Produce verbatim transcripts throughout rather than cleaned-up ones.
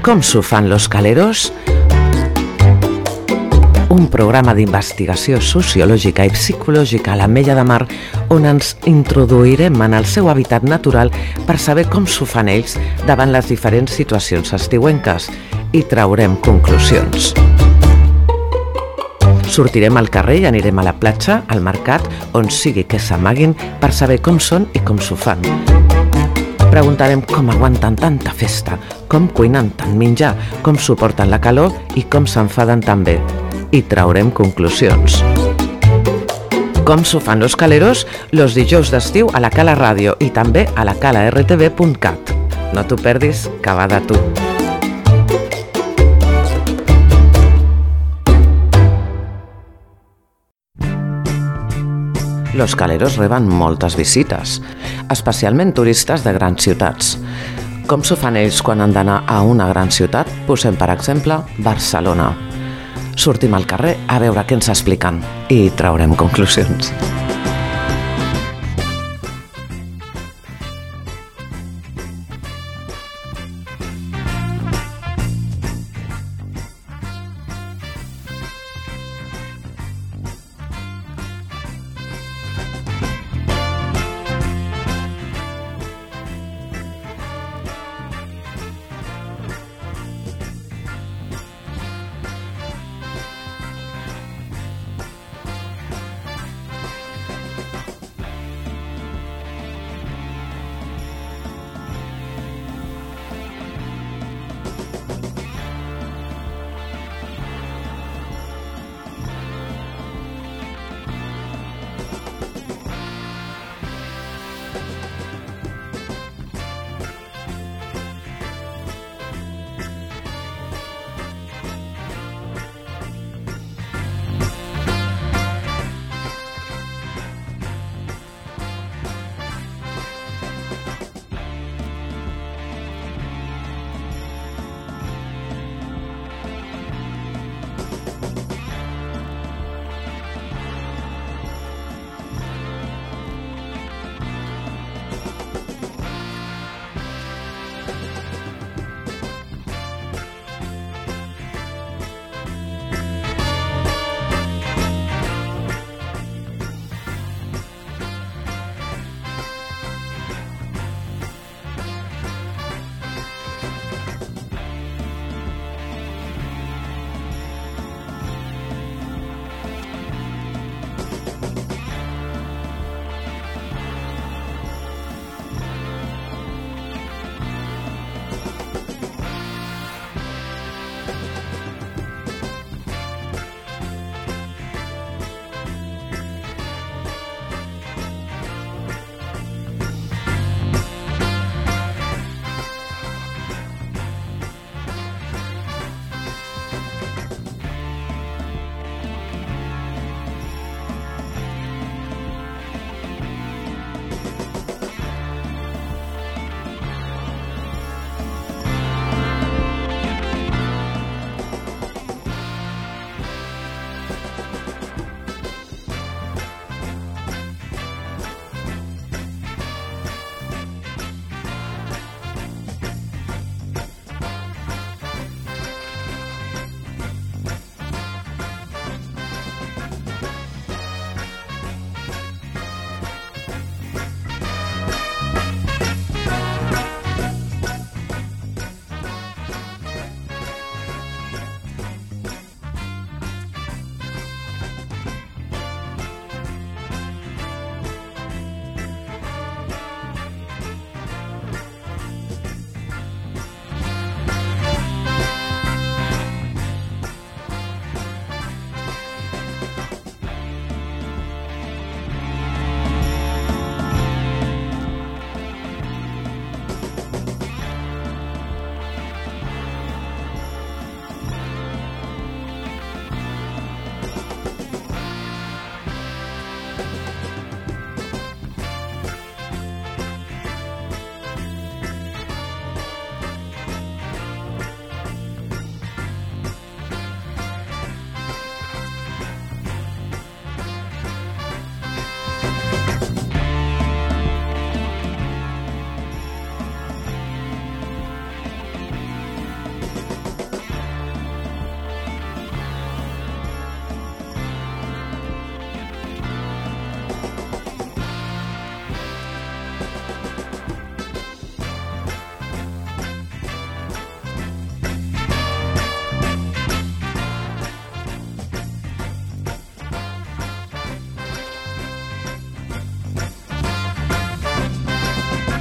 Com s'ho fan los caleros? Un programa d'investigació sociològica i psicològica a l'Ametlla de Mar on ens introduirem en el seu hàbitat natural per saber com s'ho fan ells davant les diferents situacions estiuenques i traurem conclusions. Sortirem al carrer i anirem a la platja, al mercat, on sigui que s'amaguin per saber com són i com s'ho fan. Preguntarem com aguanten tanta festa, com cuinen tant menjar, com suporten la calor i com s'enfaden tan bé. I traurem conclusions. Com s'ho fan los caleros? Los dijous d'estiu a la Cala Ràdio i també a la cala r t v punt cat. No t'ho perdis, que va de tu. Los caleros reben moltes visites, especialment turistes de grans ciutats. Com s'ho fan ells quan han d'anar a una gran ciutat? Posem, per exemple, Barcelona. Sortim al carrer a veure què ens expliquen i traurem conclusions.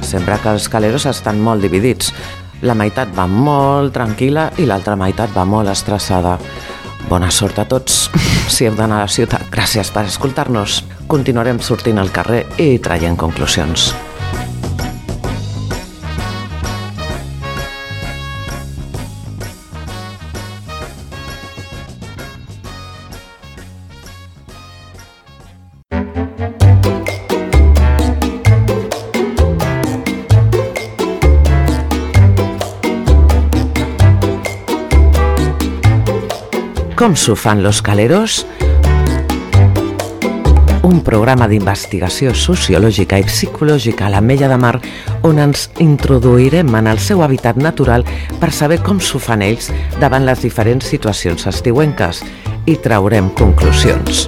sempre que els caleros estan molt dividits. La meitat va molt tranquil·la i l'altra meitat va molt estressada. Bona sort a tots si heu d'anar a la ciutat. Gràcies per escoltar-nos. Continuarem sortint al carrer i traient conclusions. Com s'ho fan los caleros? Un programa d'investigació sociològica i psicològica a l'Ametlla de Mar on ens introduirem en el seu hàbitat natural per saber com s'ho fan ells davant les diferents situacions estiuenques i traurem conclusions.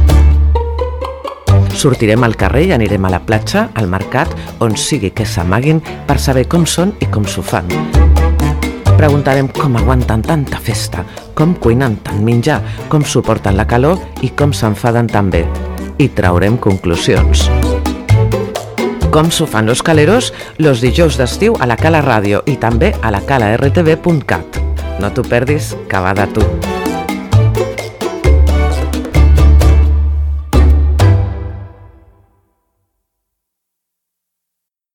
Sortirem al carrer i anirem a la platja, al mercat, on sigui que s'amaguin per saber com són i com s'ho fan. Preguntarem com aguanten tanta festa, com cuinen tant menjar, com suporten la calor i com s'enfaden tan bé. I traurem conclusions. Com s'ho fan los caleros? Los dijous d'estiu a la Cala Ràdio i també a la cala r t v punt cat. No t'ho perdis, que va de tu.